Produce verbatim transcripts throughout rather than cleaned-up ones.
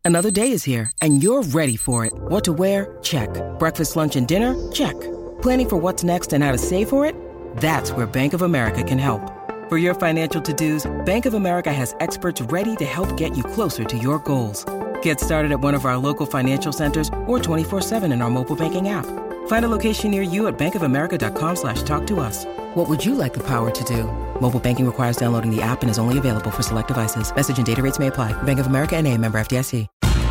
Another day is here, and you're ready for it. What to wear? Check. Breakfast, lunch, and dinner? Check. Planning for what's next and how to save for it? That's where Bank of America can help. For your financial to-dos, Bank of America has experts ready to help get you closer to your goals. Get started at one of our local financial centers or twenty-four seven in our mobile banking app. Find a location near you at bankofamerica.com slash talk to us. What would you like the power to do? Mobile banking requires downloading the app and is only available for select devices. Message and data rates may apply. Bank of America N A, member F D I C.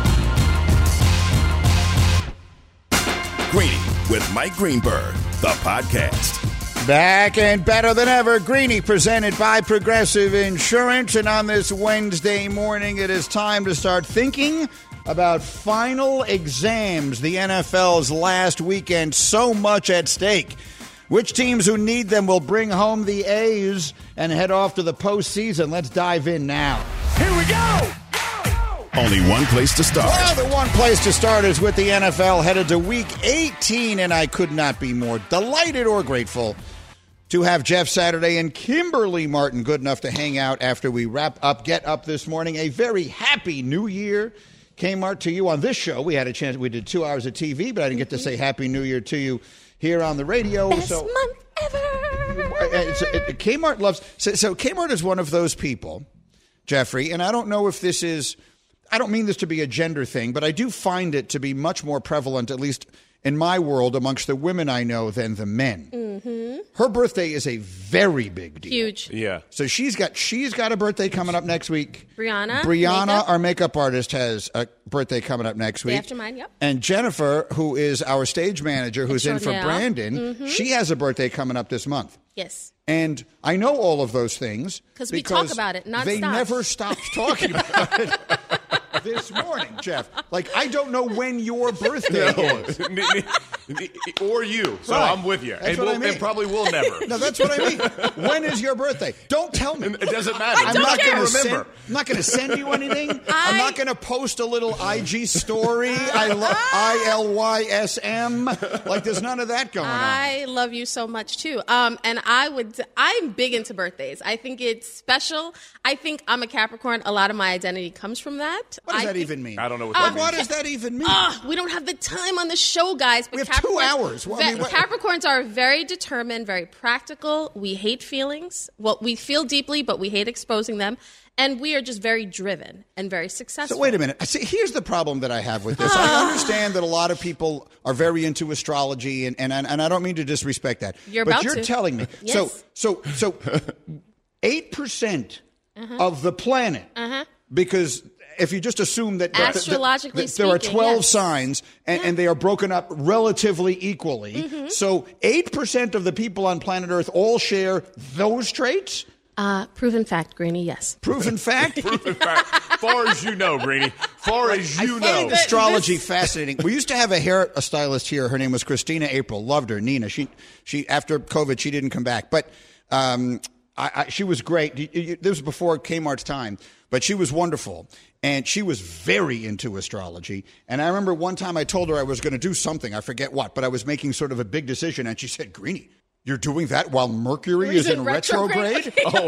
Greeny with Mike Greenberg, the podcast. Back and better than ever, Greeny, presented by Progressive Insurance. And on this Wednesday morning, it is time to start thinking about final exams. The N F L's last weekend, so much at stake. Which teams who need them will bring home the A's and head off to the postseason? Let's dive in now. Here we go! Only one place to start. Well, the one place to start is with the N F L headed to week eighteen, and I could not be more delighted or grateful to have Jeff Saturday and Kimberly Martin good enough to hang out after we wrap up Get Up this morning. A very happy new year, Kmart, to you on this show. We had a chance. We did two hours of T V, but I didn't get to say Happy New Year to you here on the radio. Best so, month ever. So, it, Kmart loves. So, so Kmart is one of those people, Jeffrey, and I don't know if this is. I don't mean this to be a gender thing, but I do find it to be much more prevalent, at least in my world, amongst the women I know than the men. Mm-hmm. Her birthday is a very big deal. Huge. Yeah. So she's got she's got a birthday coming up next week. Brianna. Brianna, makeup. our makeup artist, has a birthday coming up next Day week. after mine, yep. And Jennifer, who is our stage manager, who's in for Brandon, mm-hmm. she has a birthday coming up this month. Yes. And I know all of those things because we talk about it nonstop. They never stopped talking about it. This morning, Jeff. Like, I don't know when your birthday is. Or you. So Right. I'm with you. That's And, what we'll, I mean. and probably will never. No, that's what I mean. When is your birthday? Don't tell me. It doesn't matter. I I'm don't not care. going to remember. send. I'm not going to send you anything. I- I'm not going to post a little I G story. I love I L Y S M. Like, there's none of that going on. I love you so much too. Um, and I would. I'm big into birthdays. I think it's special. I think I'm a Capricorn. A lot of my identity comes from that. What does I that think- even mean? I don't know what Like, that what means. does that even mean? Uh, we don't have the time on the show, guys. But We have two Capricorns- hours. Well, I mean, Ve- what- Capricorns are very determined, very practical. We hate feelings. Well, we feel deeply, but we hate exposing them. And we are just very driven and very successful. So wait a minute. See, here's the problem that I have with this. I understand that a lot of people are very into astrology, and and, and I don't mean to disrespect that. You're but about you're to. telling me. Yes. So so so eight percent of the planet, because if you just assume that, that- that- Astrologically that there are speaking, twelve yes. signs and, and they are broken up relatively equally, so eight percent of the people on planet Earth all share those traits. Uh, proven fact, Greeny, yes. Proven fact. In fact, far as you know, Greeny. Far as you I know. find astrology fascinating. We used to have a hair a stylist here. Her name was Christina April. Loved her. Nina. She she after COVID she didn't come back, but um, I, I, she was great. You- you- This was before Kmart's time, but she was wonderful. And she was very into astrology. And I remember one time I told her I was going to do something. I forget what, but I was making sort of a big decision. And she said, Greeny, you're doing that while Mercury is in retrograde? Oh, no.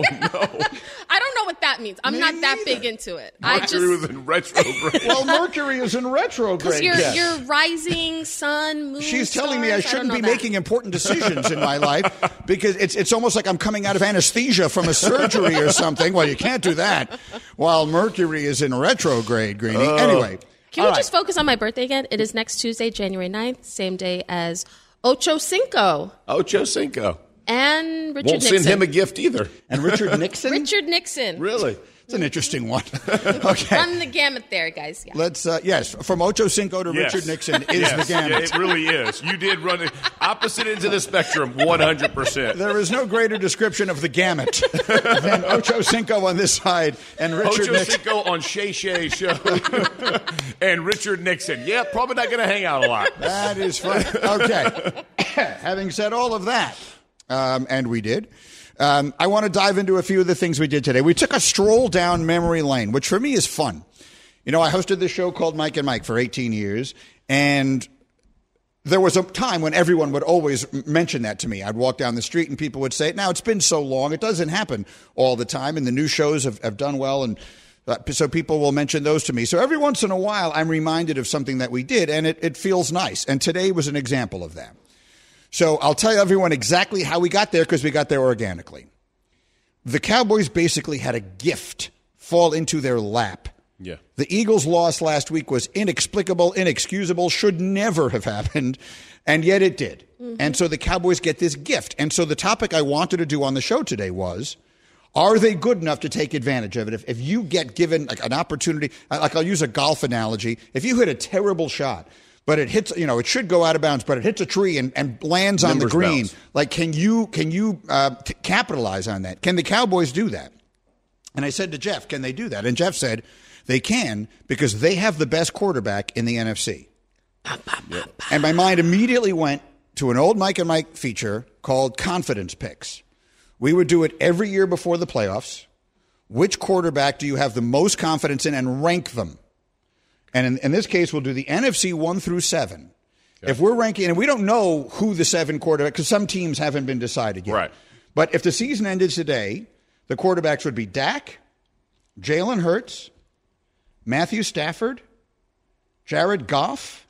I don't know what that means. I'm Me not that neither. big into it. I Mercury just was in retrograde. Well, Mercury is in retrograde. because you're yes. you're rising sun, moon. She's telling me I stars, shouldn't don't be know that. making important decisions in my life because it's it's almost like I'm coming out of anesthesia from a surgery or something. Well, you can't do that while Mercury is in retrograde, Greeny. Anyway. Can all we right. just focus on my birthday again? It is next Tuesday, January ninth, same day as Ocho Cinco Ocho Cinco. and Richard Won't Nixon. send him a gift either. And Richard Nixon? Richard Nixon. Really? It's an interesting one. Okay. Run the gamut there, guys. Yeah. Let's, uh, yes, from Ocho Cinco to Yes. Richard Nixon is Yes, the gamut. yeah, it really is. You did run it opposite ends of the spectrum, one hundred percent. There is no greater description of the gamut than Ocho Cinco on this side and Richard Ocho Nixon. Cinco on Shay Shay Show and Richard Nixon. Yeah, probably not going to hang out a lot. That is funny. Okay. Having said all of that, um, and we did, um, I want to dive into a few of the things we did today. We took a stroll down memory lane, which for me is fun. You know, I hosted this show called Mike and Mike for eighteen years, and there was a time when everyone would always m- mention that to me. I'd walk down the street and people would say, now, it's been so long. It doesn't happen all the time, and the new shows have, have done well, and Uh, so people will mention those to me. So every once in a while, I'm reminded of something that we did, and it, it feels nice. And today was an example of that. So I'll tell everyone exactly how we got there, because we got there organically. The Cowboys basically had a gift fall into their lap. Yeah. The Eagles' loss last week was inexplicable, inexcusable, should never have happened, and yet it did. Mm-hmm. And so the Cowboys get this gift. And so the topic I wanted to do on the show today was, are they good enough to take advantage of it? If, if you get given like an opportunity, like I'll use a golf analogy, if you hit a terrible shot, but it hits, you know, it should go out of bounds, but it hits a tree and, and lands on Numbers the green. bounce. Like, can you can you uh, t- capitalize on that? Can the Cowboys do that? And I said to Jeff, can they do that? And Jeff said they can, because they have the best quarterback in the N F C. Yep. And my mind immediately went to an old Mike and Mike feature called Confidence Picks. We would do it every year before the playoffs. Which quarterback do you have the most confidence in, and rank them? And in, in this case, we'll do the N F C one through seven. Okay. If we're ranking, and we don't know who the seven quarterback, because some teams haven't been decided yet. Right. But if the season ended today, the quarterbacks would be Dak, Jalen Hurts, Matthew Stafford, Jared Goff,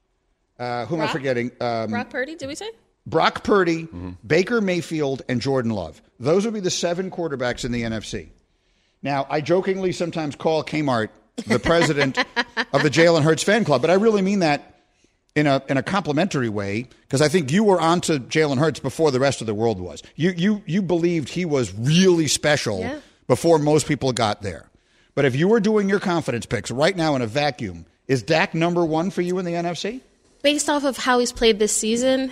uh, who Brock? am I forgetting? Um, Brock Purdy, did we say? Brock Purdy, mm-hmm. Baker Mayfield, and Jordan Love. Those would be the seven quarterbacks in the N F C. Now, I jokingly sometimes call Kmart the president of the Jalen Hurts fan club, but I really mean that in a in a complimentary way, because I think you were onto Jalen Hurts before the rest of the world was. You you you believed he was really special yeah. before most people got there. But if you were doing your confidence picks right now in a vacuum, is Dak number one for you in the N F C? Based off of how he's played this season,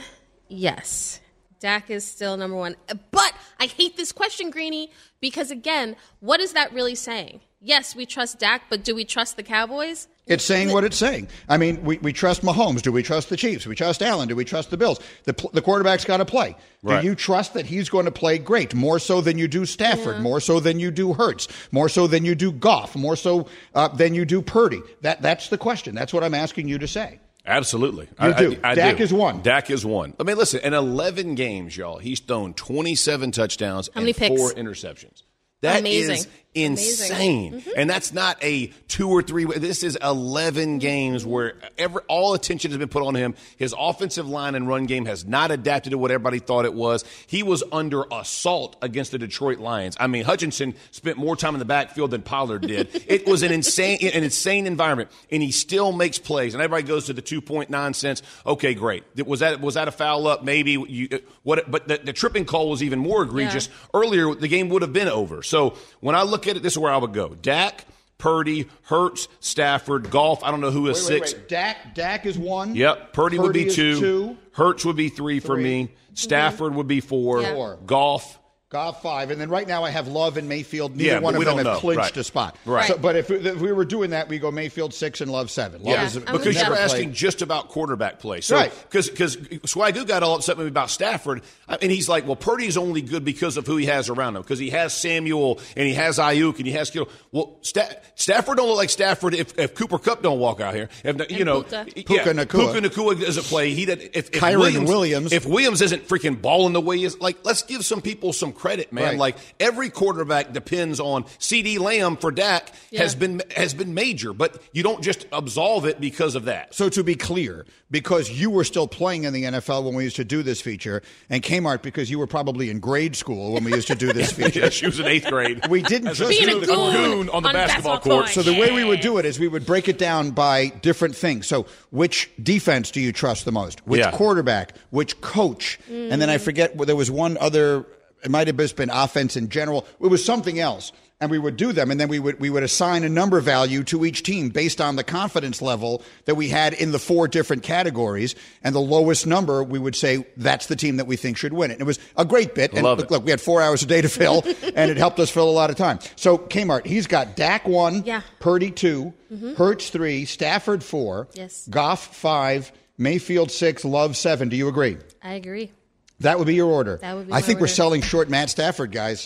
yes. Dak is still number one. But I hate this question, Greeny, because, again, what is that really saying? Yes, we trust Dak, but do we trust the Cowboys? It's saying what it's saying. I mean, we, we trust Mahomes. Do we trust the Chiefs? Do we trust Allen? Do we trust the Bills? The, the quarterback's got to play. Right. Do you trust that he's going to play great? More so than you do Stafford. Yeah. More so than you do Hurts. More so than you do Goff. More so uh, than you do Purdy. That That's the question. That's what I'm asking you to say. Absolutely. You I, do. I, I Dak do. is one. Dak is one. I mean, listen, in eleven games, y'all, he's thrown twenty-seven touchdowns How and many picks? four interceptions. That Amazing. is insane. Mm-hmm. And that's not a two or three. This is eleven games where every, all attention has been put on him. His offensive line and run game has not adapted to what everybody thought it was. He was under assault against the Detroit Lions. I mean, Hutchinson spent more time in the backfield than Pollard did. It was an insane, an insane environment, and he still makes plays. And everybody goes to the two-point nonsense. Okay, great. Was that was that a foul up? Maybe. You, what? But the, the tripping call was even more egregious. Yeah. Earlier, the game would have been over. So when I look at it, this is where I would go. Dak, Purdy, Hurts, Stafford, Goff. I don't know who is wait, wait, six. Wait. Dak, Dak is one. Yep. Purdy, Purdy would be is two. two. Hurts would be three, three. for me. Stafford mm-hmm. would be four. Yeah. Four. Goff. Goff five, and then right now I have Love and Mayfield. Neither yeah, one of them have know. clinched right. a spot. Right. So, but if, if we were doing that, we go Mayfield six and Love seven. Love yeah, is, because you're asking played. just about quarterback play. So, right. Because Swagoo got all upset with me about Stafford, and he's like, well, Purdy's only good because of who he has around him, because he has Samuel and he has Ayuk and he has Kittle. Well, Sta- Stafford don't look like Stafford if, if Cooper Kupp don't walk out here. If, you and know, Puka. yeah, Puka Nacua. Puka Nacua doesn't play. He did, if, if Kyron Williams, Williams. If Williams isn't freaking balling the way he is, like, let's give some people some credit, man. Right. Like, every quarterback depends on CeeDee Lamb for Dak yeah. has been has been major, but you don't just absolve it because of that. So to be clear, because you were still playing in the N F L when we used to do this feature, and Kmart because you were probably in grade school when we used to do this feature. Yeah, she was in eighth grade. We didn't just Being do a the goon, goon on the on basketball basketball court. court. So the way we would do it is we would break it down by different things. So which defense do you trust the most? Which yeah. quarterback? Which coach? Mm. And then I forget, there was one other, it might have just been offense in general. It was something else. And we would do them, and then we would we would assign a number value to each team based on the confidence level that we had in the four different categories. And the lowest number, we would say that's the team that we think should win it. And it was a great bit. And Love look, it. look, we had four hours a day to fill, and it helped us fill a lot of time. So Kmart, he's got Dak one, yeah. Purdy two, mm-hmm. Hurts three, Stafford four, yes. Goff five, Mayfield six, Love seven. Do you agree? I agree. That would be your order. That would be I my think order. we're selling short Matt Stafford, guys.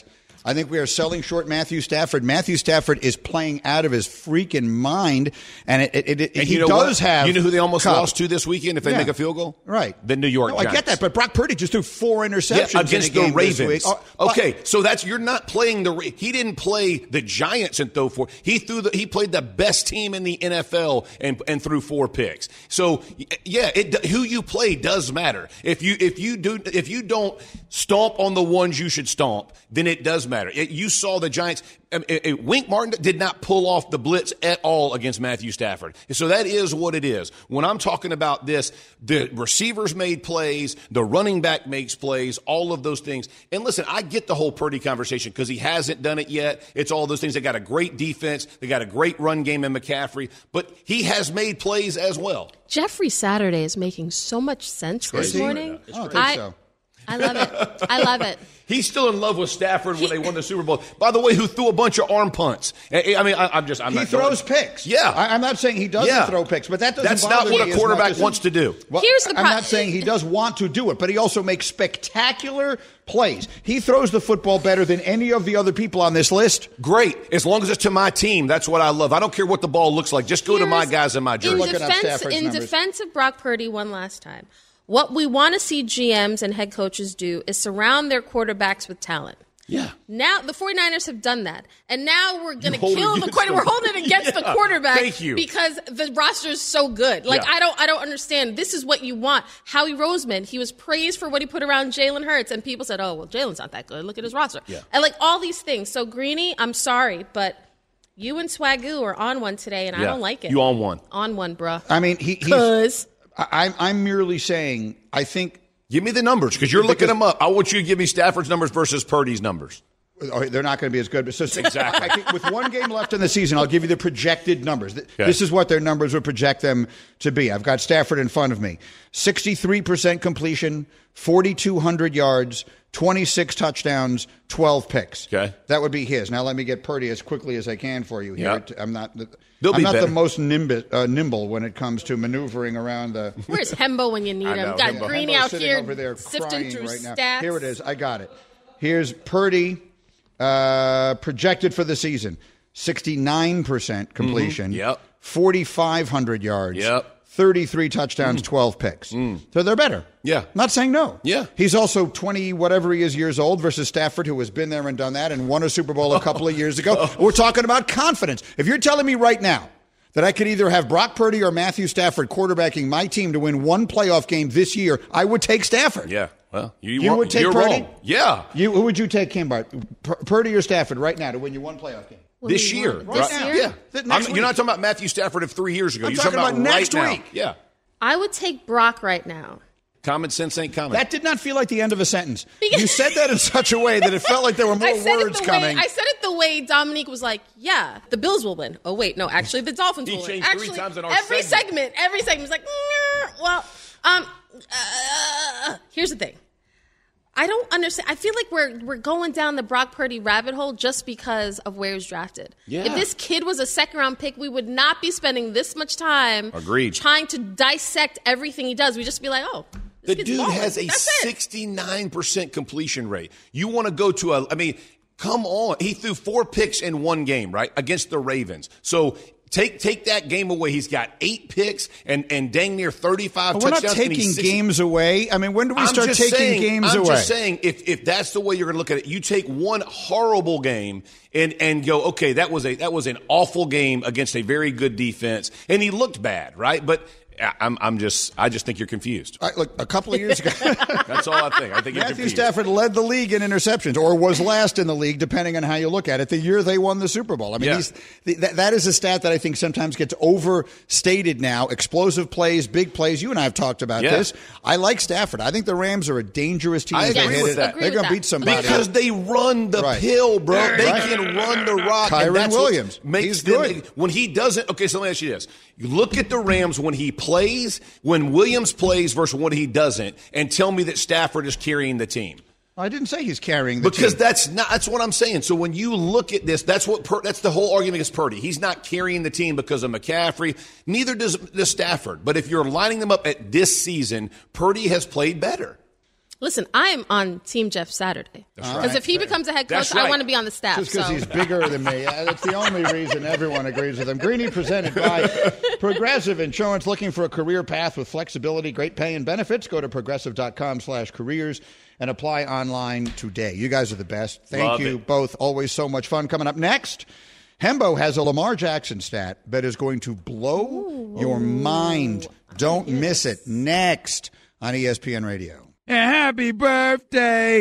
I think we are selling short Matthew Stafford. Matthew Stafford is playing out of his freaking mind, and it, it, it, and he you know does what? have. You know who they almost Cup. lost to this weekend if they Yeah. make a field goal? Right. The New York no, Giants. I get that, but Brock Purdy just threw four interceptions Yeah, against in a game the Ravens. this week. Oh, okay, so that's you're not playing the. He didn't play the Giants and throw four. He threw the. He played the best team in the N F L and and threw four picks. So yeah, it, who you play does matter. If you if you do if you don't stomp on the ones you should stomp, then it does matter. It, you saw the Giants. Um, it, it, Wink Martin did not pull off the blitz at all against Matthew Stafford. So that is what it is. When I'm talking about this, the receivers made plays, the running back makes plays, all of those things. And listen, I get the whole Purdy conversation because he hasn't done it yet. It's all those things. They got a great defense. They got a great run game in McCaffrey. But he has made plays as well. Jeffrey Saturday is making so much sense this Crazy. morning. I don't think I, so. I love it. I love it. He's still in love with Stafford when they won the Super Bowl. By the way, who threw a bunch of arm punts? I I mean, I, I'm just, I'm He not throws going. picks. Yeah. I, I'm not saying he doesn't Yeah. throw picks, but that doesn't That's bother not what me a as quarterback much as- wants to do. Well, Here's the I'm pro- not saying he does want to do it, but he also makes spectacular plays. He throws the football better than any of the other people on this list. Great. As long as it's to my team, that's what I love. I don't care what the ball looks like. Just go to my Here's- guys in my jersey. In Looking up defense, Stafford's in numbers. defense of Brock Purdy one last time, what we want to see G Ms and head coaches do is surround their quarterbacks with talent. Yeah. Now, the 49ers have done that. And now we're going to hold it kill the against quarterback. them. We're holding it against the Yeah, quarterback thank you. because the roster is so good. Like, Yeah. I don't I don't understand. This is what you want. Howie Roseman, he was praised for what he put around Jalen Hurts, and people said, oh, well, Jalen's not that good. Look at his roster. Yeah. And, like, all these things. So, Greeny, I'm sorry, but you and Swagoo are on one today, and I Yeah. don't like it. You on one. On one, bruh. I mean, he, he's. Because I, I'm- I'm merely saying, I think Give me the numbers because you're looking Because- them up. I want you to give me Stafford's numbers versus Purdy's numbers. oh, they're not going to be as good. But so, Exactly. I think with one game left in the season, I'll give you the projected numbers. Th- Okay. This is what their numbers would project them to be. I've got Stafford in front of me. sixty-three percent completion, forty-two hundred yards, twenty-six touchdowns, twelve picks. Okay. That would be his. Now let me get Purdy as quickly as I can for you here. Yeah. I'm not, the, They'll I'm be not better. the most nimble, uh, nimble when it comes to maneuvering around the... where's Hembo when you need I him? know, Got Hembo. Greeny Hembo's out sitting here over there sifting crying through right now. stats. Here it is. I got it. Here's Purdy uh, projected for the season: sixty-nine percent completion, Yep. forty-five hundred yards, Yep. thirty-three touchdowns, twelve picks. So they're better. Yeah. Not saying no. Yeah. He's also twenty whatever he is years old versus Stafford, who has been there and done that and won a Super Bowl a couple of years ago. We're talking about confidence. If you're telling me right now that I could either have Brock Purdy or Matthew Stafford quarterbacking my team to win one playoff game this year, I would take Stafford. Yeah. Well, you, You were- would take you're Purdy? wrong. Yeah. You, who would you take, Kimbart? Pur- Purdy or Stafford right now to win you one playoff game? What This do you year. want? Right This now. year? Yeah. Th- I'm- next you're week. not talking about Matthew Stafford of three years ago. I'm you're talking talking, about right next now. week. Yeah. I would take Brock right now. Common sense ain't common. That did not feel like the end of a sentence. Because- You said that in such a way that it felt like there were more I said words it the coming. way I said it the way Dominique was like, "Yeah, the Bills will win." Oh wait, no, actually the Dolphins He will win. changed three Actually, times in our every segment. segment, every segment was like, "Mm, well, um, uh, here's the thing. I don't understand. I feel like we're we're going down the Brock Purdy rabbit hole just because of where he's drafted. Yeah. If this kid was a second round pick, we would not be spending this much time Agreed. trying to dissect everything he does. We just be like, oh, The this kid's dude balling. has a That's it. sixty-nine percent completion rate. You want to go to a, I mean, come on. He threw four picks in one game, right, against the Ravens. So take take that game away. He's got eight picks and, and dang near thirty-five But we're not touchdowns. and taking he's sixty games away. I mean, when do we I'm start just taking saying, games I'm away? just saying, if if that's the way you're going to look at it, you take one horrible game and and go, okay, that was a that was an awful game against a very good defense, and he looked bad, right? But I- I'm I'm just I just think you're confused. All right, look, a couple of years ago, That's all I think. I think you're Matthew confused. Stafford led the league in interceptions, or was last in the league, depending on how you look at it, the year they won the Super Bowl. I mean, Yeah. these, th- that, that is a stat that I think sometimes gets overstated now. Explosive plays, big plays. You and I have talked about Yeah. this. I like Stafford. I think the Rams are a dangerous team. I if they agree hit with it. that. Agree They're with going to that. beat somebody. Because they run the Right. pill, bro. They Right. can run the rock. Kyron and that's what Williams. makes He's them, good. when he doesn't. Okay, so let me ask you this: you look at the Rams when he plays, when Williams plays versus when he doesn't, and tell me that Stafford is carrying the team. I didn't say he's carrying the Because team. that's not that's what I'm saying. So when you look at this, that's what Pur- that's the whole argument against Purdy. He's not carrying the team because of McCaffrey. Neither does, does Stafford. But if you're lining them up at this season, Purdy has played better. Listen, I am on Team Jeff Saturday. Because if he becomes a head coach, right. I want to be on the staff. Just because so. he's bigger than me. That's the only reason everyone agrees with him. Greeny presented by Progressive Insurance. Looking for a career path with flexibility, great pay, and benefits? Go to progressive.com slash careers and apply online today. You guys are the best. Thank Love you it. both. Always so much fun. Coming up next, Hembo has a Lamar Jackson stat that is going to blow Ooh. your mind. Don't yes. miss it. Next on E S P N Radio. Happy birthday.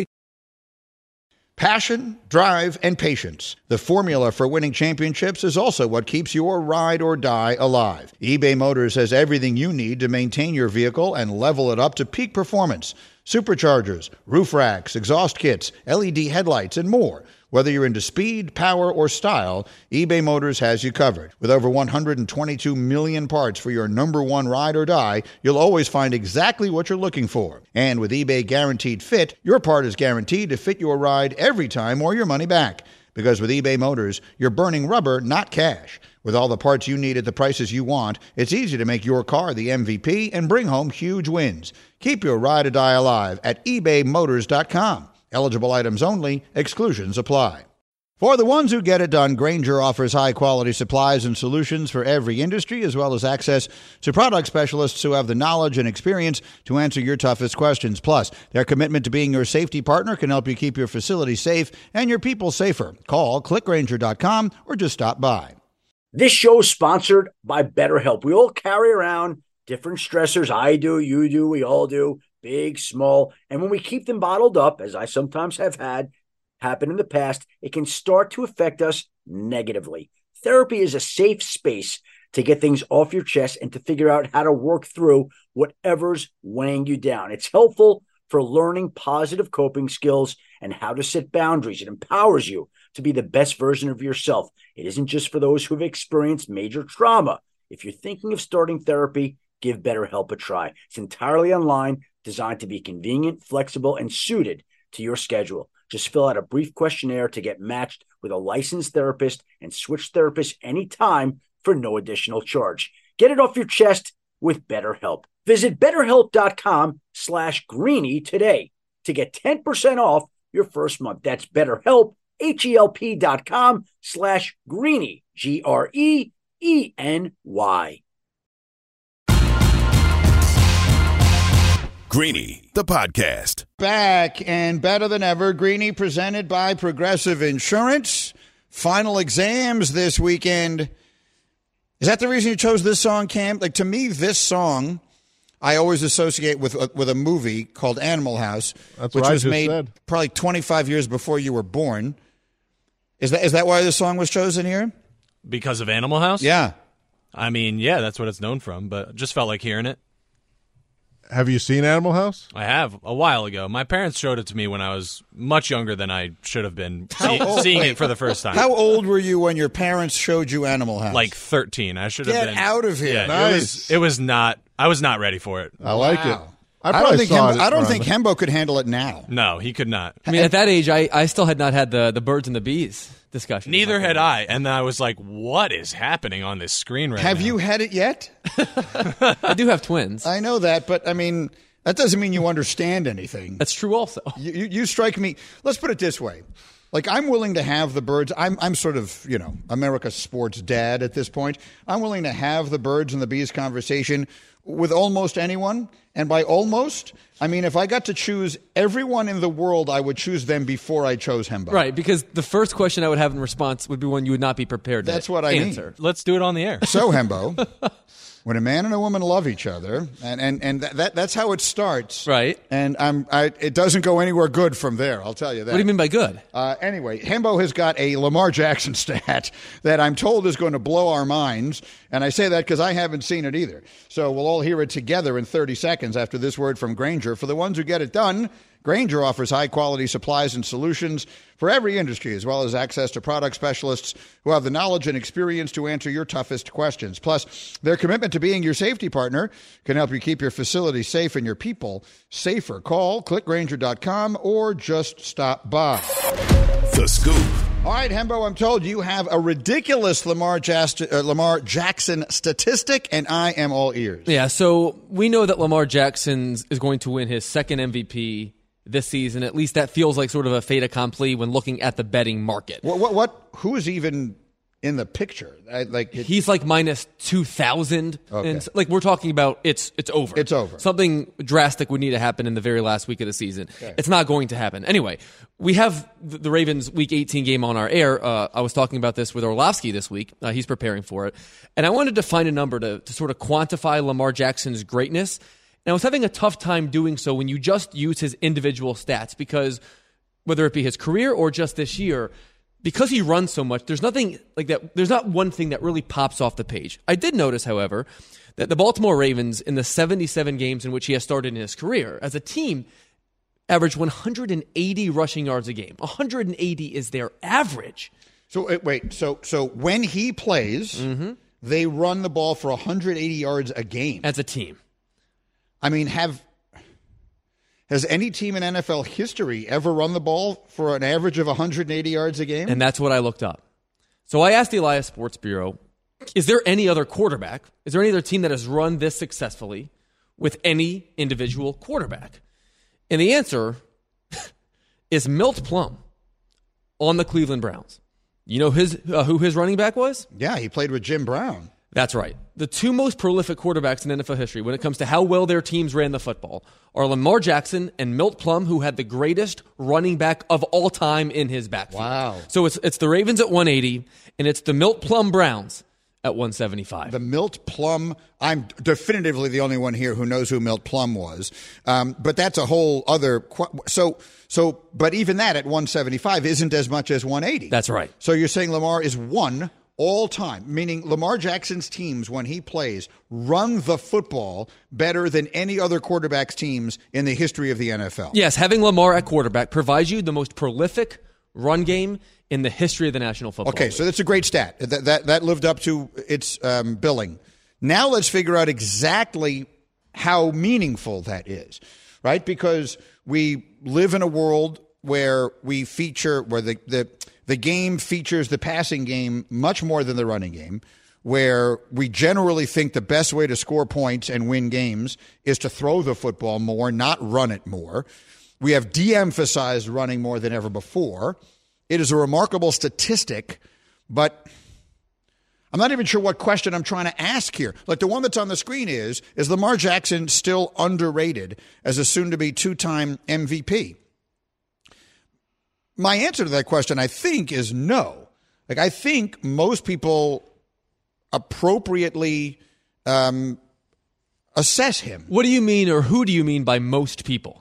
Passion, drive, and patience. The formula for winning championships is also what keeps your ride or die alive. eBay Motors has everything you need to maintain your vehicle and level it up to peak performance. Superchargers, roof racks, exhaust kits, L E D headlights, and more. Whether you're into speed, power, or style, eBay Motors has you covered. With over one hundred twenty-two million parts for your number one ride or die, you'll always find exactly what you're looking for. And with eBay Guaranteed Fit, your part is guaranteed to fit your ride every time or your money back. Because with eBay Motors, you're burning rubber, not cash. With all the parts you need at the prices you want, it's easy to make your car the M V P and bring home huge wins. Keep your ride or die alive at ebay motors dot com. Eligible items only. Exclusions apply. For the ones who get it done, Grainger offers high-quality supplies and solutions for every industry, as well as access to product specialists who have the knowledge and experience to answer your toughest questions. Plus, their commitment to being your safety partner can help you keep your facility safe and your people safer. Call click grainger dot com or just stop by. This show is sponsored by BetterHelp. We all carry around different stressors. I do, you do, we all do. Big, small, and when we keep them bottled up, as I sometimes have had happen in the past, it can start to affect us negatively. Therapy is a safe space to get things off your chest and to figure out how to work through whatever's weighing you down. It's helpful for learning positive coping skills and how to set boundaries. It empowers you to be the best version of yourself. It isn't just for those who've experienced major trauma. If you're thinking of starting therapy, give BetterHelp a try. It's entirely online, designed to be convenient, flexible, and suited to your schedule. Just fill out a brief questionnaire to get matched with a licensed therapist and switch therapists anytime for no additional charge. Get it off your chest with BetterHelp. Visit betterhelp.com slash greeny today to get ten percent off your first month. That's BetterHelp, H-E-L-P dot com slash greeny, G R E E N Y. Greeny, the podcast. Back and better than ever. Greeny presented by Progressive Insurance. Final exams this weekend. Is that the reason you chose this song, Cam? Like, to me, this song I always associate with uh, with a movie called Animal House, That's which what I was just made said. probably twenty-five years before you were born. Is that is that why this song was chosen here? Because of Animal House? Yeah. I mean, yeah, that's what it's known from, but just felt like hearing it. Have you seen Animal House? I have, a while ago. My parents showed it to me when I was much younger than I should have been, see, old- seeing wait, it for the first time. How old were you when your parents showed you Animal House? Like thirteen. I should have Get been. out of here. Yeah, it, Nice. was, it was not, I was not ready for it. I like it. Wow. I I probably don't think saw Hembo, it I don't around think the- Hembo could handle it now. No, he could not. I mean, at that age, I, I still had not had the, the birds and the bees discussion. Neither had I. And I was like, what is happening on this screen right Have now? you had it yet? I do have twins. I know that, but I mean, that doesn't mean you understand anything. That's true also. You, you, you strike me. Let's put it this way. Like, I'm willing to have the birds. I'm, I'm sort of, you know, America's sports dad at this point. I'm willing to have the birds and the bees conversation with almost anyone. And by almost, I mean, if I got to choose everyone in the world, I would choose them before I chose Hembo. Right, because the first question I would have in response would be one you would not be prepared to That's what I mean. answer. Let's do it on the air. So, Hembo, when a man and a woman love each other, and, and, and that, that that's how it starts. Right. And I'm, I, it doesn't go anywhere good from there, I'll tell you that. What do you mean by good? Uh, anyway, Hembo has got a Lamar Jackson stat that I'm told is going to blow our minds. And I say that because I haven't seen it either. So we'll all hear it together in thirty seconds after this word from Grainger. For the ones who get it done, Grainger offers high-quality supplies and solutions for every industry, as well as access to product specialists who have the knowledge and experience to answer your toughest questions. Plus, their commitment to being your safety partner can help you keep your facility safe and your people safer. Call click grainger dot com or just stop by. The Scoop. All right, Hembo, I'm told you have a ridiculous Lamar, Jas- uh, Lamar Jackson statistic, and I am all ears. Yeah, so we know that Lamar Jackson is going to win his second M V P this season. At least that feels like sort of a fait accompli when looking at the betting market. What? What? what who is even in the picture? I, like it, He's like minus two thousand. Okay. And like we're talking about it's it's over. It's over. Something drastic would need to happen in the very last week of the season. Okay. It's not going to happen. Anyway, we have the the Ravens week eighteen game on our air. Uh, I was talking about this with Orlovsky this week. Uh, he's preparing for it. And I wanted to find a number to, to sort of quantify Lamar Jackson's greatness. And I was having a tough time doing so when you just use his individual stats, because whether it be his career or just this year, because he runs so much, there's nothing like that. There's not one thing that really pops off the page. I did notice, however, that the Baltimore Ravens, in the seventy-seven games in which he has started in his career as a team, averaged one hundred eighty rushing yards a game. one hundred eighty is their average. So uh, wait, so so when he plays, mm-hmm. they run the ball for one hundred eighty yards a game as a team. I mean, have has any team in N F L history ever run the ball for an average of one hundred eighty yards a game? And that's what I looked up. So I asked the Elias Sports Bureau, is there any other quarterback? Is there any other team that has run this successfully with any individual quarterback? And the answer is Milt Plum on the Cleveland Browns. You know his uh, who his running back was? Yeah, he played with Jim Brown. That's right. The two most prolific quarterbacks in N F L history when it comes to how well their teams ran the football are Lamar Jackson and Milt Plum, who had the greatest running back of all time in his backfield. Wow. So it's it's the Ravens at one eighty, and it's the Milt Plum Browns at one seventy-five. The Milt Plum, I'm definitively the only one here who knows who Milt Plum was. Um, but that's a whole other, so, so, but even that at one seventy-five isn't as much as one eighty. That's right. So you're saying Lamar is one all time, meaning Lamar Jackson's teams, when he plays, run the football better than any other quarterback's teams in the history of the N F L. Yes, having Lamar at quarterback provides you the most prolific run game in the history of the National Football Okay, League. so that's a great stat. That that, that lived up to its um, billing. Now let's figure out exactly how meaningful that is, right? Because we live in a world where we feature, where the, the, the game features the passing game much more than the running game, where we generally think the best way to score points and win games is to throw the football more, not run it more. We have de-emphasized running more than ever before. It is a remarkable statistic, but I'm not even sure what question I'm trying to ask here. Like the one that's on the screen is, is Lamar Jackson still underrated as a soon-to-be two-time M V P? My answer to that question, I think, is no. Like, I think most people appropriately um, assess him. What do you mean, or who do you mean by most people?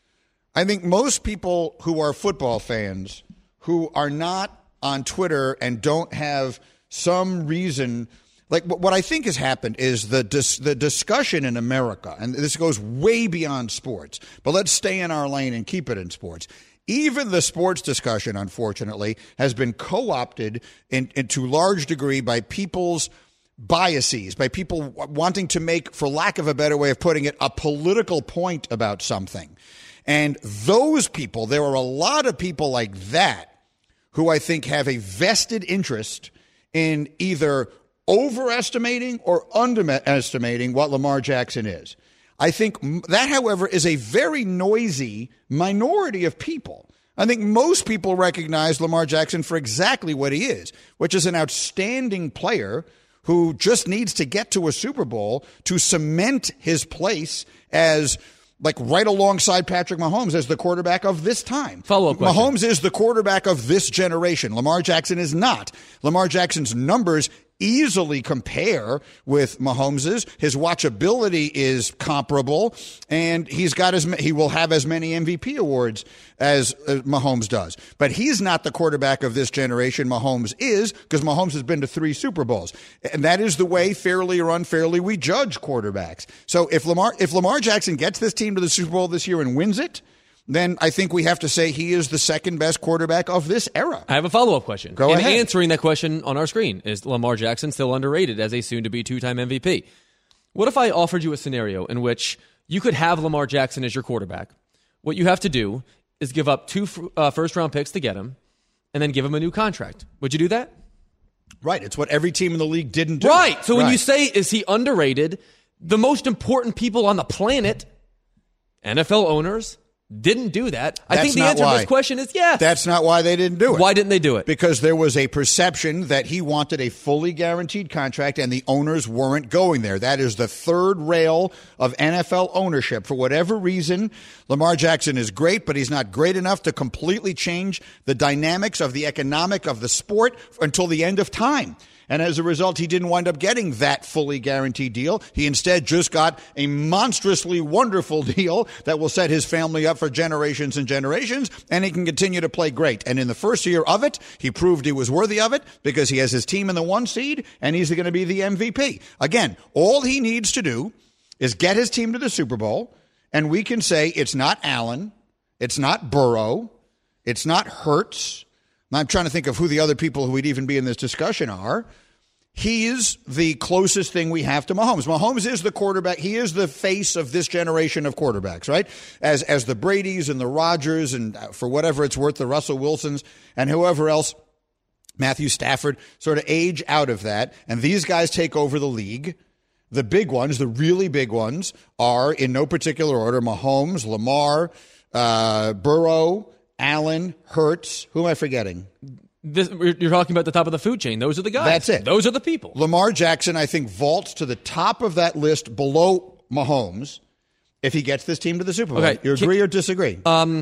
I think most people who are football fans who are not on Twitter and don't have some reason, like what I think has happened is the dis- the discussion in America, and this goes way beyond sports, but let's stay in our lane and keep it in sports. Even the sports discussion, unfortunately, has been co-opted in, in to large degree by people's biases, by people wanting to make, for lack of a better way of putting it, a political point about something. And those people, there are a lot of people like that who I think have a vested interest in either overestimating or underestimating what Lamar Jackson is. I think that, however, is a very noisy minority of people. I think most people recognize Lamar Jackson for exactly what he is, which is an outstanding player who just needs to get to a Super Bowl to cement his place as, like, right alongside Patrick Mahomes as the quarterback of this time. Follow-up question. Mahomes is the quarterback of this generation. Lamar Jackson is not. Lamar Jackson's numbers easily compare with Mahomes's. His watchability is comparable, and he's got as he will have as many M V P awards as uh, Mahomes does. But he's not the quarterback of this generation. Mahomes is, because Mahomes has been to three Super Bowls, and that is the way, fairly or unfairly, we judge quarterbacks. So if Lamar if Lamar Jackson gets this team to the Super Bowl this year and wins it, then I think we have to say he is the second best quarterback of this era. I have a follow-up question. Go and ahead. Answering that question on our screen, is Lamar Jackson still underrated as a soon-to-be two-time M V P? What if I offered you a scenario in which you could have Lamar Jackson as your quarterback? What you have to do is give up two uh, first-round picks to get him, and then give him a new contract. Would you do that? Right. It's what every team in the league didn't do. Right. So when Right. you say, is he underrated, the most important people on the planet, N F L owners, didn't do that. I That's think the not answer why. to this question is yes. That's not why they didn't do it. Why didn't they do it? Because there was a perception that he wanted a fully guaranteed contract and the owners weren't going there. That is the third rail of N F L ownership. For whatever reason, Lamar Jackson is great, but he's not great enough to completely change the dynamics of the economic of the sport until the end of time. And as a result, he didn't wind up getting that fully guaranteed deal. He instead just got a monstrously wonderful deal that will set his family up for generations and generations, and he can continue to play great. And in the first year of it, he proved he was worthy of it because he has his team in the one seed, and he's going to be the M V P. Again, all he needs to do is get his team to the Super Bowl, and we can say it's not Allen, it's not Burrow, it's not Hurts. I'm trying to think of who the other people who would even be in this discussion are. He is the closest thing we have to Mahomes. Mahomes is the quarterback. He is the face of this generation of quarterbacks, right? As as the Bradys and the Rodgers and, for whatever it's worth, the Russell Wilsons and whoever else, Matthew Stafford, sort of age out of that. And these guys take over the league. The big ones, the really big ones, are, in no particular order, Mahomes, Lamar, uh, Burrow, Allen, Hurts. Who am I forgetting? This, you're talking about the top of the food chain. Those are the guys. That's it. Those are the people. Lamar Jackson, I think, vaults to the top of that list below Mahomes if he gets this team to the Super Bowl. Okay. You agree Can, or disagree? Um,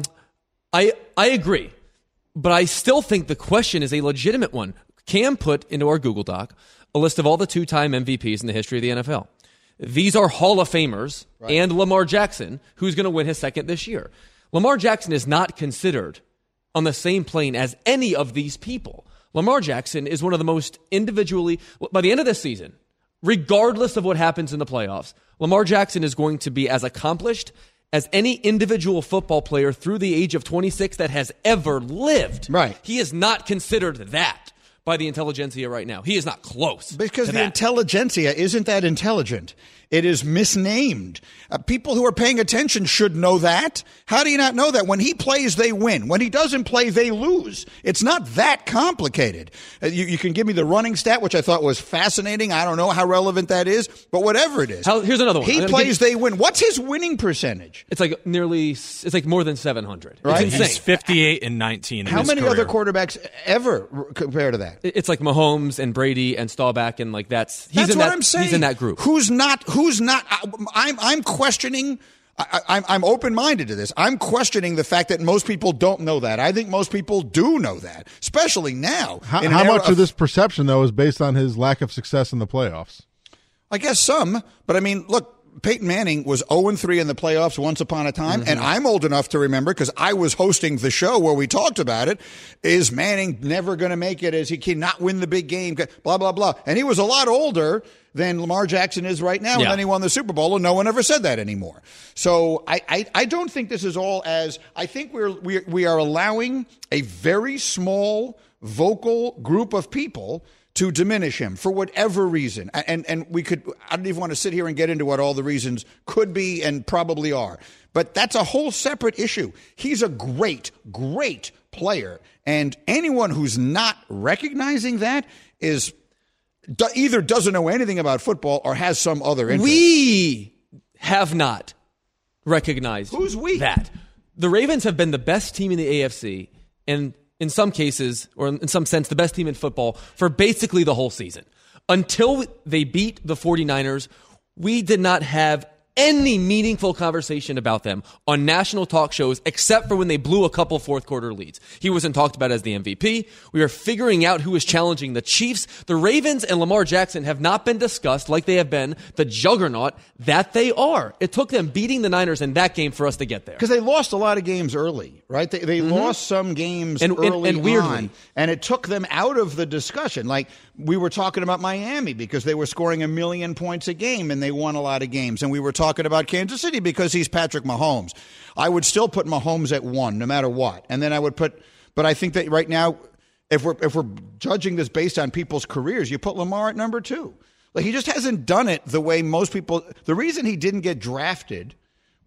I I agree, but I still think the question is a legitimate one. Cam put into our Google Doc a list of all the two-time M V Ps in the history of the N F L. These are Hall of Famers right. and Lamar Jackson, who's going to win his second this year. Lamar Jackson is not considered on the same plane as any of these people. Lamar Jackson is one of the most individually, by the end of this season, regardless of what happens in the playoffs, Lamar Jackson is going to be as accomplished as any individual football player through the age of twenty-six that has ever lived. Right. He is not considered that by the intelligentsia right now. He is not close. Because to the that. intelligentsia isn't that intelligent. It is misnamed. Uh, people who are paying attention should know that. How do you not know that? When he plays, they win. When he doesn't play, they lose. It's not that complicated. Uh, you, you can give me the running stat, which I thought was fascinating. I don't know how relevant that is, but whatever it is. How, here's another one. He plays, give, they win. What's his winning percentage? It's like nearly, it's like more than seven hundred. Right? It's insane. He's fifty-eight and nineteen in How his many career. other quarterbacks ever r- compare to that? It's like Mahomes and Brady and Staubach and like that's he's That's in what that I'm saying. he's in that group. Who's not? Who's not? I, I'm I'm questioning. I, I'm I'm open minded to this. I'm questioning the fact that most people don't know that. I think most people do know that, especially now. How, in an how era much of this perception though is based on his lack of success in the playoffs? I guess some, but I mean, look. Peyton Manning was oh and three in the playoffs once upon a time, mm-hmm. and I'm old enough to remember because I was hosting the show where we talked about it. Is Manning never going to make it? Is he cannot win the big game? Blah, blah, blah. And he was a lot older than Lamar Jackson is right now, yeah. and then he won the Super Bowl, and no one ever said that anymore. So I, I, I don't think this is all as – I think we're, we we are allowing a very small vocal group of people – to diminish him for whatever reason. And and we could, I don't even want to sit here and get into what all the reasons could be and probably are. But that's a whole separate issue. He's a great, great player. And anyone who's not recognizing that is do, either doesn't know anything about football or has some other interest. We have not recognized Who's we? that. The Ravens have been the best team in the A F C and in some cases, or in some sense, the best team in football for basically the whole season. Until they beat the 49ers, we did not have any meaningful conversation about them on national talk shows, except for when they blew a couple fourth quarter leads. He wasn't talked about as the M V P. We are figuring out who is challenging the Chiefs. The Ravens and Lamar Jackson have not been discussed like they have been the juggernaut that they are. It took them beating the Niners in that game for us to get there. Because they lost a lot of games early, right? They, they mm-hmm. lost some games and, early and, and weirdly. on, and it took them out of the discussion. Like, we were talking about Miami because they were scoring a million points a game, and they won a lot of games. And we were talking about Kansas City because he's Patrick Mahomes. I would still put Mahomes at one, no matter what. And then I would put, but I think that right now, if we're if we're judging this based on people's careers, you put Lamar at number two. Like, he just hasn't done it the way most people. The reason he didn't get drafted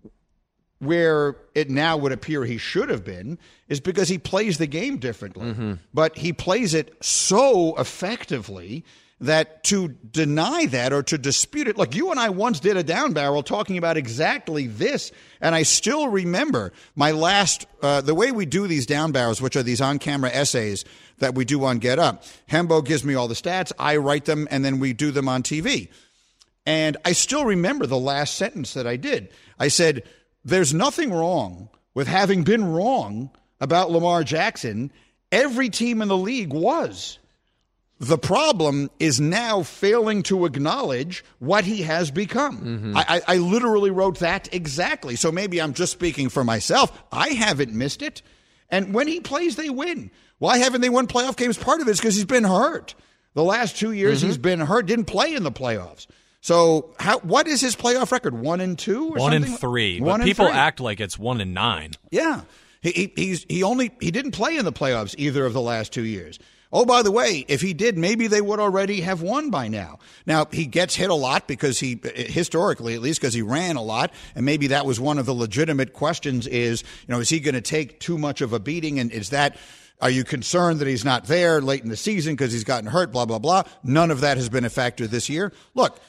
where it now would appear he should have been is because he plays the game differently. Mm-hmm. But he plays it so effectively that to deny that or to dispute it. Look, you and I once did a down barrel talking about exactly this, and I still remember my last, uh, the way we do these down barrels, which are these on-camera essays that we do on Get Up. Hembo gives me all the stats, I write them, and then we do them on T V. And I still remember the last sentence that I did. I said, there's nothing wrong with having been wrong about Lamar Jackson. Every team in the league was. The problem is now failing to acknowledge what he has become. Mm-hmm. I, I, I literally wrote that exactly. So maybe I'm just speaking for myself. I haven't missed it. And when he plays, they win. Why haven't they won playoff games? Part of it is because he's been hurt. The last two years mm-hmm. he's been hurt, didn't play in the playoffs. So how, what is his playoff record? One and two or one something? and three. One but and people three. act like it's one and nine. Yeah. He, he, he's, he only he didn't play in the playoffs either of the last two years. Oh, by the way, if he did, maybe they would already have won by now. Now, he gets hit a lot because he, historically at least, because he ran a lot, and maybe that was one of the legitimate questions is, you know, is he going to take too much of a beating, and is that, are you concerned that he's not there late in the season because he's gotten hurt, blah, blah, blah. None of that has been a factor this year. Look,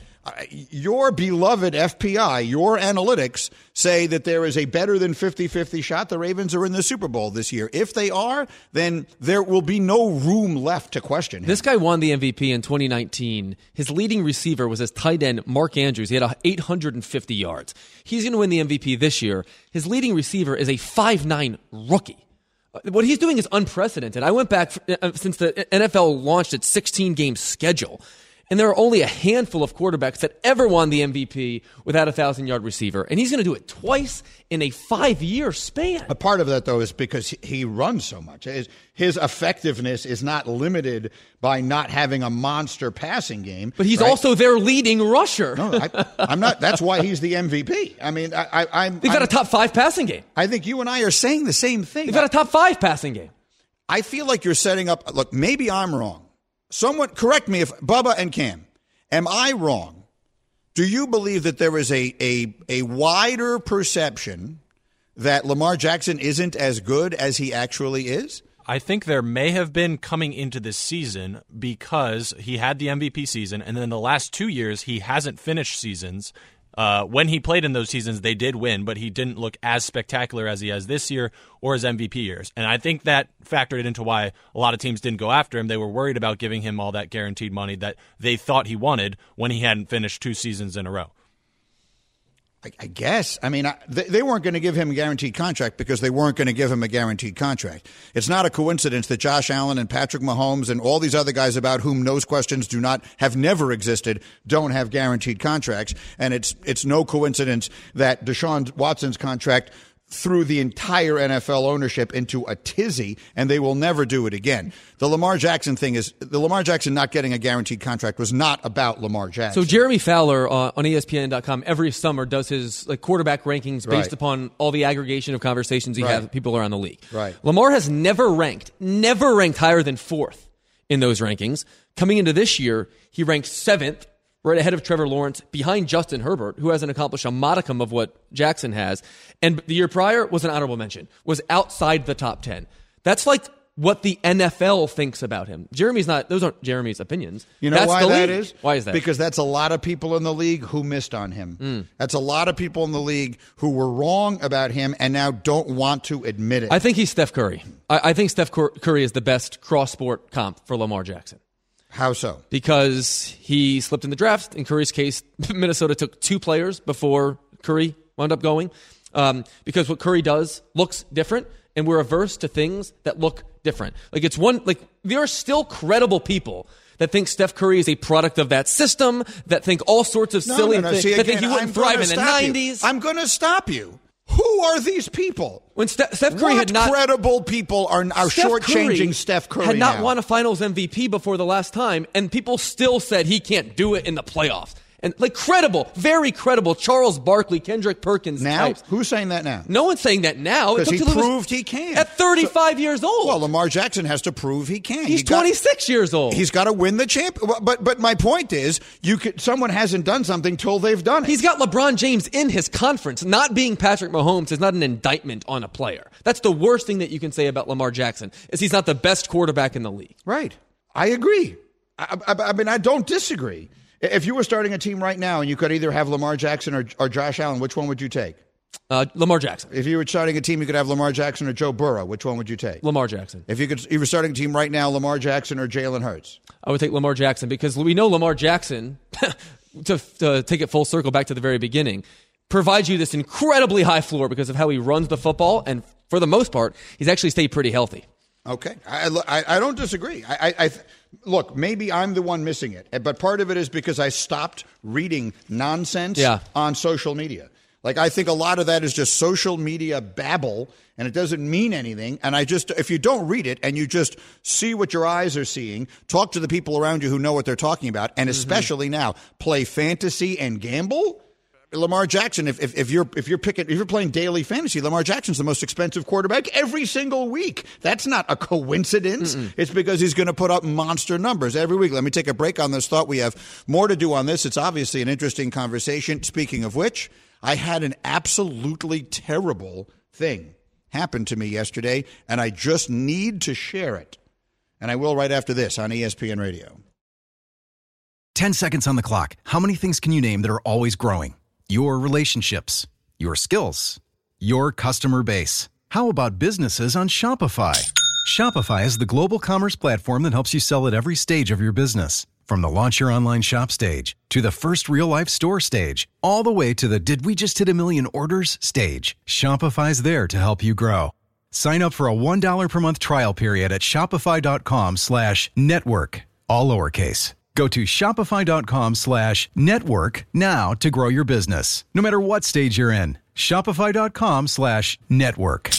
your beloved F P I, your analytics say that there is a better than fifty-fifty shot the Ravens are in the Super Bowl this year. If they are, then there will be no room left to question him. This guy won the M V P in twenty nineteen. His leading receiver was his tight end, Mark Andrews. He had eight hundred fifty yards. He's going to win the M V P this year. His leading receiver is a five nine rookie. What he's doing is unprecedented. I went back since the N F L launched its sixteen-game schedule. And there are only a handful of quarterbacks that ever won the M V P without a thousand-yard receiver. And he's going to do it twice in a five-year span. A part of that, though, is because he runs so much. His, his effectiveness is not limited by not having a monster passing game. But he's right? also their leading rusher. No, I, I'm not. That's why he's the M V P. I mean, I, I, I'm. They've got I'm, a top five passing game. I think you and I are saying the same thing. They've got a top five passing game. I feel like you're setting up. Look, maybe I'm wrong. Someone correct me if Bubba and Cam. Am I wrong? Do you believe that there is a, a, a wider perception that Lamar Jackson isn't as good as he actually is? I think there may have been coming into this season because he had the M V P season, and then the last two years he hasn't finished seasons. Uh, when he played in those seasons, they did win, but he didn't look as spectacular as he has this year or his M V P years. And I think that factored into why a lot of teams didn't go after him. They were worried about giving him all that guaranteed money that they thought he wanted when he hadn't finished two seasons in a row. I, I guess. I mean, I, they, they weren't going to give him a guaranteed contract because they weren't going to give him a guaranteed contract. It's not a coincidence that Josh Allen and Patrick Mahomes and all these other guys about whom those questions do not have never existed don't have guaranteed contracts. And it's it's no coincidence that Deshaun Watson's contract threw the entire N F L ownership into a tizzy, and they will never do it again. The Lamar Jackson thing is, the Lamar Jackson not getting a guaranteed contract was not about Lamar Jackson. So Jeremy Fowler uh, on E S P N dot com every summer does his like quarterback rankings based Right. upon all the aggregation of conversations he Right. has with people around the league. Right. Lamar has never ranked, never ranked higher than fourth in those rankings. Coming into this year, he ranked seventh, right ahead of Trevor Lawrence, behind Justin Herbert, who hasn't accomplished a modicum of what Jackson has. And the year prior was an honorable mention, was outside the top ten. That's like what the N F L thinks about him. Jeremy's not, those aren't Jeremy's opinions. You know that's why the that league. is? Why is that? Because that's a lot of people in the league who missed on him. Mm. That's a lot of people in the league who were wrong about him and now don't want to admit it. I think he's Steph Curry. I, I think Steph Curry is the best cross-sport comp for Lamar Jackson. How so? Because he slipped in the draft. In Curry's case, Minnesota took two players before Curry wound up going. Um, because what Curry does looks different, and we're averse to things that look different. Like it's one, like there are still credible people that think Steph Curry is a product of that system, that think all sorts of No, silly no, no. things, See, that again, think he wouldn't I'm thrive gonna in the stop you. nineties. I'm going to stop you. Who are these people? When Ste- Steph Curry what had not credible people are, are Steph shortchanging Curry Steph Curry had not now. won a Finals M V P before the last time, and people still said he can't do it in the playoffs. And like credible, very credible, Charles Barkley, Kendrick Perkins Now? types. Who's saying that now? No one's saying that now. It Because took he till was proved he can. at thirty-five years old. Well, Lamar Jackson has to prove he can. He's He got- twenty-six years old. He's got to win the champ. But but my point is, you could someone hasn't done something till they've done it. He's got LeBron James in his conference. Not being Patrick Mahomes is not an indictment on a player. That's the worst thing that you can say about Lamar Jackson, is he's not the best quarterback in the league. Right. I agree. I, I, I mean, I don't disagree. If you were starting a team right now and you could either have Lamar Jackson or, or Josh Allen, which one would you take? Uh, Lamar Jackson. If you were starting a team, you could have Lamar Jackson or Joe Burrow. Which one would you take? Lamar Jackson. If you could, if you were starting a team right now, Lamar Jackson or Jalen Hurts? I would take Lamar Jackson because we know Lamar Jackson, to, to take it full circle back to the very beginning, provides you this incredibly high floor because of how he runs the football, and for the most part, he's actually stayed pretty healthy. Okay, I, I, I don't disagree. I, I, I look, maybe I'm the one missing it, but part of it is because I stopped reading nonsense yeah. on social media. Like, I think a lot of that is just social media babble, and it doesn't mean anything. And I just, if you don't read it and you just see what your eyes are seeing, talk to the people around you who know what they're talking about, and especially mm-hmm. now, play fantasy and gamble. Lamar Jackson, if, if if you're if you're picking if you're playing daily fantasy, Lamar Jackson's the most expensive quarterback every single week. That's not a coincidence. Mm-mm. It's because he's going to put up monster numbers every week. Let me take a break on this thought. We have more to do on this. It's obviously an interesting conversation. Speaking of which, I had an absolutely terrible thing happen to me yesterday, and I just need to share it. And I will right after this on E S P N Radio. Ten seconds on the clock. How many things can you name that are always growing? Your relationships, your skills, your customer base. How about businesses on Shopify? Shopify is the global commerce platform that helps you sell at every stage of your business. From the launch your online shop stage to the first real-life store stage, all the way to the did we just hit a million orders stage. Shopify's there to help you grow. Sign up for a one dollar per month trial period at shopify.com slash network, all lowercase. Go to shopify.com slash network now to grow your business, no matter what stage you're in. Shopify.com slash network.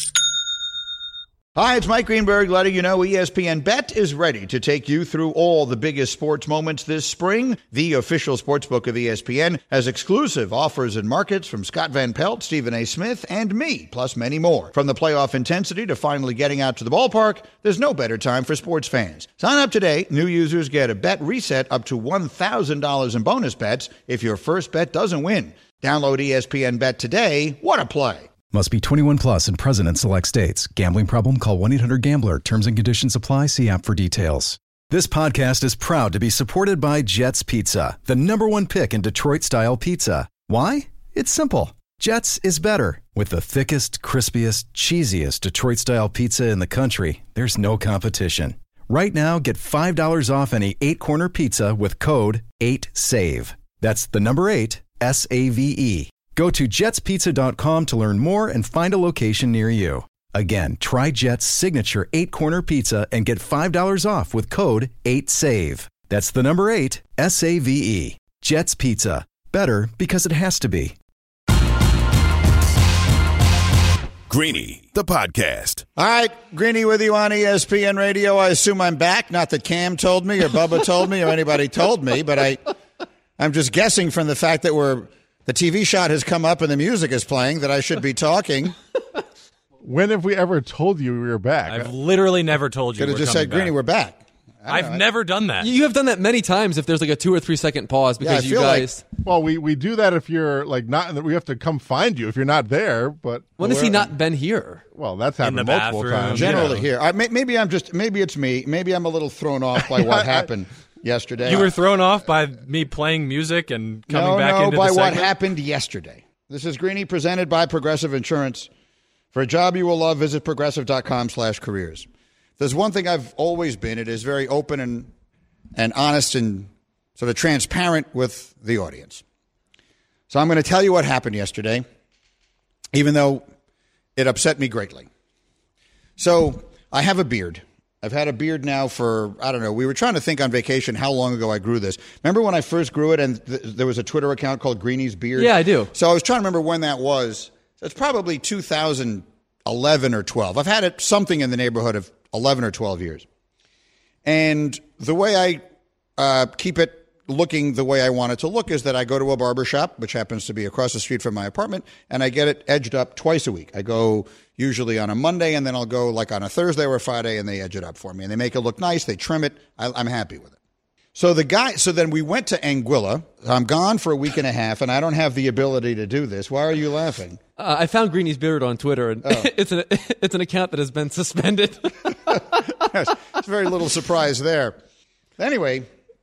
Hi, it's Mike Greenberg letting you know E S P N Bet is ready to take you through all the biggest sports moments this spring. The official sportsbook of E S P N has exclusive offers and markets from Scott Van Pelt, Stephen A. Smith, and me, plus many more. From the playoff intensity to finally getting out to the ballpark, there's no better time for sports fans. Sign up today. New users get a bet reset up to one thousand dollars in bonus bets if your first bet doesn't win. Download E S P N Bet today. What a play. Must be twenty-one plus and present in select states. Gambling problem? Call one eight hundred gambler. Terms and conditions apply. See app for details. This podcast is proud to be supported by Jets Pizza, the number one pick in Detroit-style pizza. Why? It's simple. Jets is better. With the thickest, crispiest, cheesiest Detroit-style pizza in the country, there's no competition. Right now, get five dollars off any eight-corner pizza with code eight save. That's the number eight, S A V E. Go to jets pizza dot com to learn more and find a location near you. Again, try Jet's signature eight-corner pizza and get five dollars off with code eight save. That's the number eight, S A V E. Jet's Pizza. Better because it has to be. Greeny, the podcast. All right, Greeny with you on E S P N Radio. I assume I'm back. Not that Cam told me or Bubba told me or anybody told me, but I, I'm just guessing from the fact that we're the T V shot has come up and the music is playing that I should be talking. When have we ever told you we were back? I've literally never told you. Could have just said, Greeny, we're back. I've know. never done that. You have done that many times if there's like a two or three second pause because yeah, you guys. Like, well, we, we do that if you're like not in the, we have to come find you if you're not there. But when has he not been here? Well, that's happened multiple bathroom. times. Generally yeah. here. I, maybe I'm just maybe it's me. Maybe I'm a little thrown off by what happened yesterday. You were thrown off by me playing music and coming no, back no, into by the segment? what happened yesterday. This is Greeny presented by Progressive Insurance. For a job you will love, visit progressive.com slash careers. There's one thing I've always been. It is very open and and honest and sort of transparent with the audience. So I'm going to tell you what happened yesterday, even though it upset me greatly. So I have a beard. I've had a beard now for, I don't know, we were trying to think on vacation how long ago I grew this. Remember when I first grew it and th- there was a Twitter account called Greeny's Beard? Yeah, I do. So I was trying to remember when that was. So it's probably two thousand eleven or twelve. I've had it something in the neighborhood of eleven or twelve years. And the way I uh, keep it looking the way I want it to look is that I go to a barber shop, which happens to be across the street from my apartment, and I get it edged up twice a week. I go usually on a Monday, and then I'll go like on a Thursday or a Friday, and they edge it up for me. And they make it look nice. They trim it. I, I'm happy with it. So the guy. So then we went to Anguilla. I'm gone for a week and a half, and I don't have the ability to do this. Why are you laughing? Uh, I found Greeny's Beard on Twitter, and oh. it's an it's an account that has been suspended. Yes, there's very little surprise there. Anyway,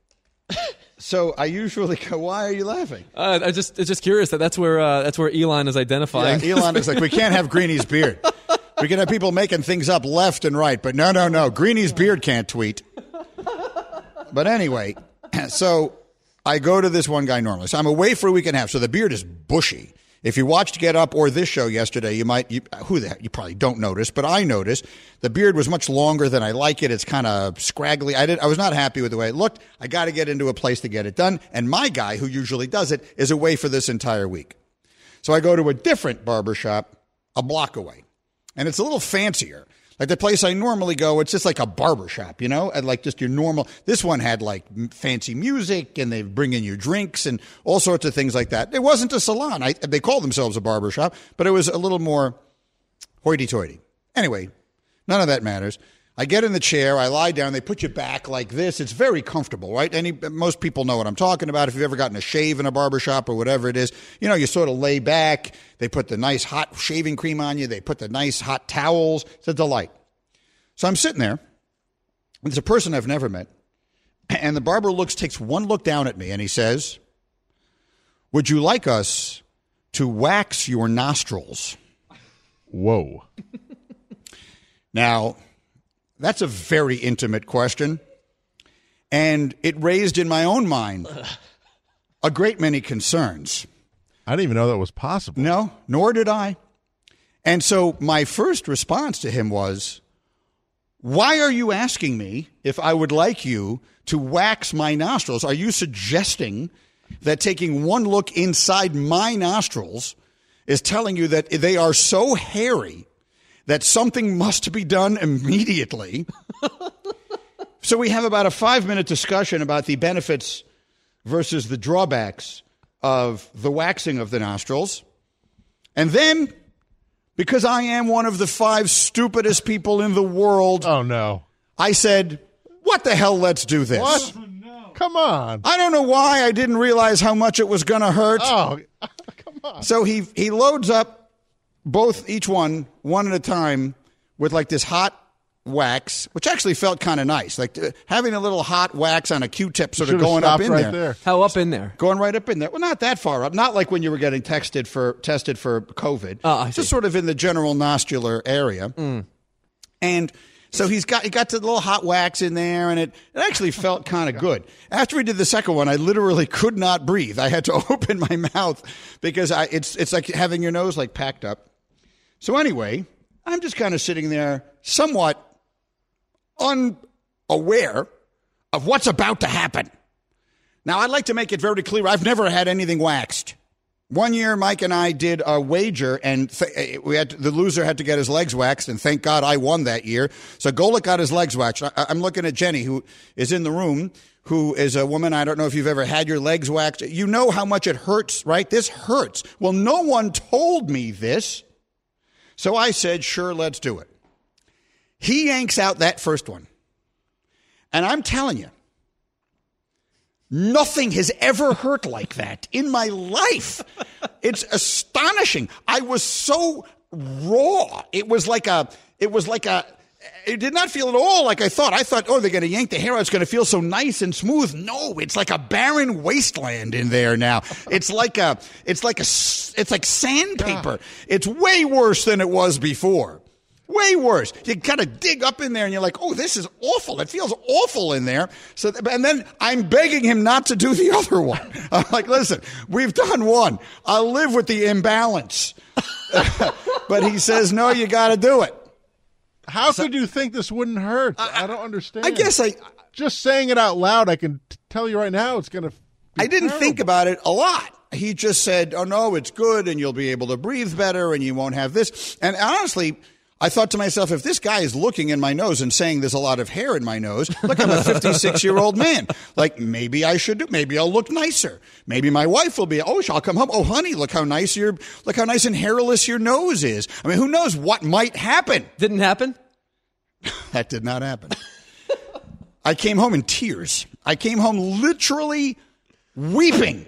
So I usually go, why are you laughing? Uh, I just, it's just curious that that's where uh, that's where Elon is identifying. Yeah, Elon is like, we can't have Greeny's beard. We can have people making things up left and right, but no, no, no. Greeny's beard can't tweet. But anyway, so I go to this one guy normally. So I'm away for a week and a half. So the beard is bushy. If you watched Get Up or this show yesterday, you might, you, who the heck, you probably don't notice, but I noticed the beard was much longer than I like it. It's kind of scraggly. I did, I was not happy with the way it looked. I got to get into a place to get it done. And my guy, who usually does it, is away for this entire week. So I go to a different barbershop a block away. And it's a little fancier. Like the place I normally go, it's just like a barbershop, you know, and like just your normal. This one had like fancy music and they bring in you drinks and all sorts of things like that. It wasn't a salon. I, they called themselves a barbershop, but it was a little more hoity-toity. Anyway, none of that matters. I get in the chair, I lie down, they put you back like this. It's very comfortable, right? Any, most people know what I'm talking about. If you've ever gotten a shave in a barbershop or whatever it is, you know, you sort of lay back. They put the nice hot shaving cream on you. They put the nice hot towels. It's a delight. So I'm sitting there. There's a person I've never met. And the barber looks, takes one look down at me and he says, would you like us to wax your nostrils? Whoa. Now, that's a very intimate question, and it raised in my own mind a great many concerns. I didn't even know that was possible. No, nor did I. And so my first response to him was, why are you asking me if I would like you to wax my nostrils? Are you suggesting that taking one look inside my nostrils is telling you that they are so hairy that something must be done immediately? So we have about a five-minute discussion about the benefits versus the drawbacks of the waxing of the nostrils. And then, because I am one of the five stupidest people in the world, oh no, I said, what the hell, let's do this. What? Oh, no. Come on. I don't know why I didn't realize how much it was going to hurt. Oh, come on. So he, he loads up both, each one, one at a time, with like this hot wax, which actually felt kind of nice. Like uh, having a little hot wax on a Q-tip sort of going up in right there. there. How up in there? Going right up in there. Well, not that far up. Not like when you were getting texted for tested for COVID. Oh, I Just see. sort of in the general nostril area. Mm. And so he's got he got the little hot wax in there, and it, it actually felt kind of good. After we did the second one, I literally could not breathe. I had to open my mouth because I it's it's like having your nose like packed up. So anyway, I'm just kind of sitting there somewhat unaware of what's about to happen. Now, I'd like to make it very clear, I've never had anything waxed. One year, Mike and I did a wager, and th- we had to, the loser had to get his legs waxed, and thank God I won that year. So Golic got his legs waxed. I- I'm looking at Jenny, who is in the room, who is a woman. I don't know if you've ever had your legs waxed. You know how much it hurts, right? This hurts. Well, no one told me this. So I said, sure, let's do it. He yanks out that first one. And I'm telling you, nothing has ever hurt like that in my life. It's astonishing. I was so raw. It was like a, it was like a, it did not feel at all like I thought. I thought, oh, they're going to yank the hair out. It's going to feel so nice and smooth. No, it's like a barren wasteland in there now. It's like a, it's like a, it's like sandpaper. It's way worse than it was before. Way worse. You kind of dig up in there and you're like, oh, this is awful. It feels awful in there. So, and then I'm begging him not to do the other one. I'm like, listen, we've done one. I'll live with the imbalance. But he says, no, you got to do it. How so, could you think this wouldn't hurt? I, I don't understand. I guess I... Just saying it out loud, I can t- tell you right now it's going to I didn't terrible. think about it a lot. He just said, oh, no, it's good, and you'll be able to breathe better, and you won't have this. And honestly, I thought to myself, if this guy is looking in my nose and saying there's a lot of hair in my nose, look, I'm a fifty-six-year-old man. Like, maybe I should do, maybe I'll look nicer. Maybe my wife will be, oh, I'll come home. Oh, honey, look how nice your, look how nice and hairless your nose is. I mean, who knows what might happen? Didn't happen? That did not happen. I came home in tears. I came home literally weeping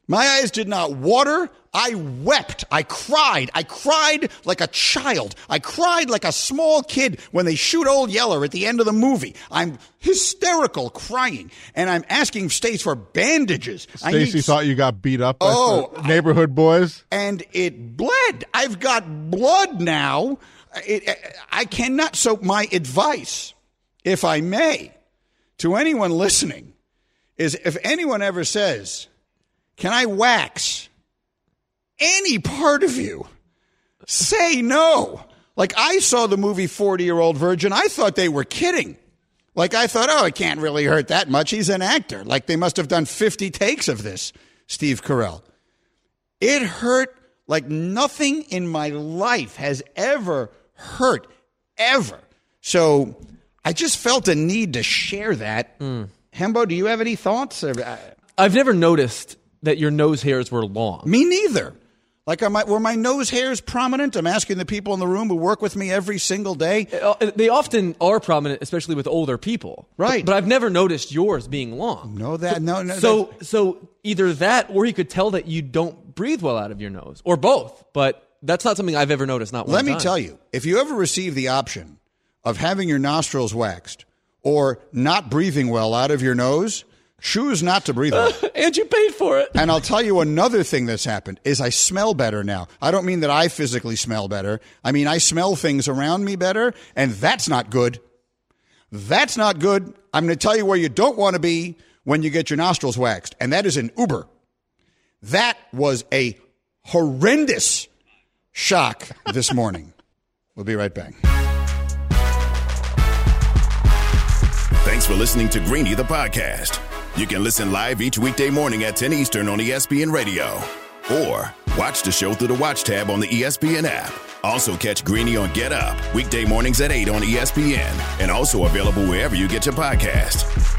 My eyes did not water. I wept. I cried. I cried like a child. I cried like a small kid when they shoot Old Yeller at the end of the movie. I'm hysterical crying, and I'm asking Stace for bandages. Stacey thought you got beat up by oh, the neighborhood boys. And it bled. I've got blood now. It, I cannot. So my advice, if I may, to anyone listening, is if anyone ever says, can I wax any part of you? Say no. Like, I saw the movie forty-Year-Old Virgin. I thought they were kidding. Like, I thought, oh, it can't really hurt that much. He's an actor. Like, they must have done fifty takes of this, Steve Carell. It hurt like nothing in my life has ever hurt, ever. So I just felt a need to share that. Mm. Hembo, do you have any thoughts? I've never noticed that your nose hairs were long. Me neither. Like, am I, were my nose hairs prominent? I'm asking the people in the room who work with me every single day. They often are prominent, especially with older people. Right. But, but I've never noticed yours being long. No, that so, no, no. So, so either that, or you could tell that you don't breathe well out of your nose, or both. But that's not something I've ever noticed. Not one Let me time. tell you, if you ever receive the option of having your nostrils waxed or not breathing well out of your nose, choose not to breathe well. And you paid for it. And I'll tell you another thing that's happened is I smell better now. I don't mean that I physically smell better. I mean, I smell things around me better, and that's not good. That's not good. I'm going to tell you where you don't want to be when you get your nostrils waxed, and that is in Uber. That was a horrendous shock this morning. We'll be right back. Thanks for listening to Greeny the podcast. You can listen live each weekday morning at ten Eastern on E S P N Radio. Or watch the show through the Watch tab on the E S P N app. Also catch Greeny on Get Up, weekday mornings at eight on E S P N. And also available wherever you get your podcast.